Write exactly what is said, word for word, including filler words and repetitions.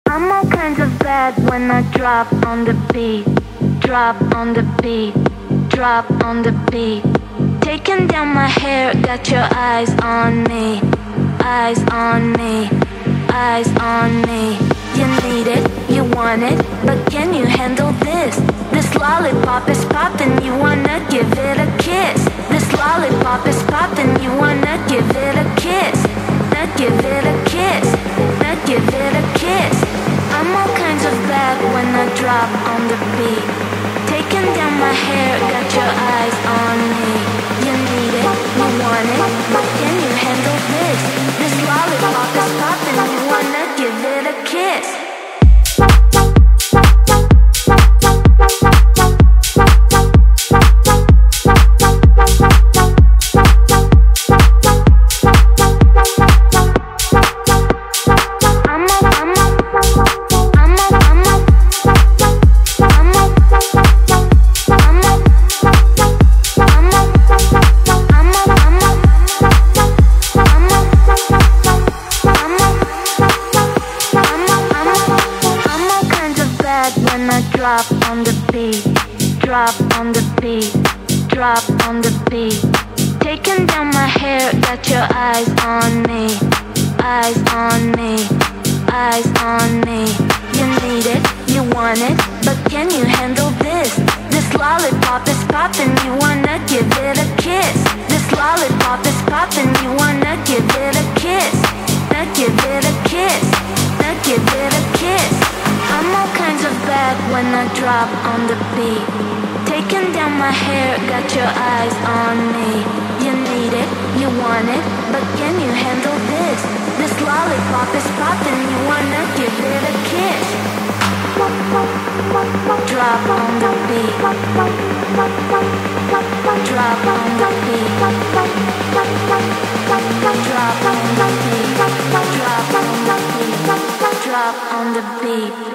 I'm all kinds of bad when I drop on the beat. Drop on the beat. Drop on the beat. Taking down my hair, got your eyes on me. Eyes on me. Eyes on me. You need it, you want it, but can you handle this? This lollipop is poppin', you wanna give it a kiss. This lollipop is poppin', you wanna give it a kiss. Now give it a kiss. Now give it a kiss. I'm all kinds of bad when I drop on the beat. Taking down my hair, got your eyes on me. You need it, you want it, but can you handle this? This lollipop is poppin', you wanna give it a kiss. Drop on the beat, drop on the beat, drop on the beat. Taking down my hair, got your eyes on me. Eyes on me, eyes on me. You need it, you want it, but can you handle this? This lollipop is poppin', you wanna give it a kiss. This lollipop is poppin', you wanna give it a kiss. Now give it a kiss, now give it a kiss. I'm all kinds of bad when I drop on the beat. Taking down my hair, got your eyes on me. You need it, you want it, but can you handle this? This lollipop is poppin', you wanna give it a kiss. Drop on the beat. Drop on the beat. Drop on the beat. Drop on the beat. Drop on the beat.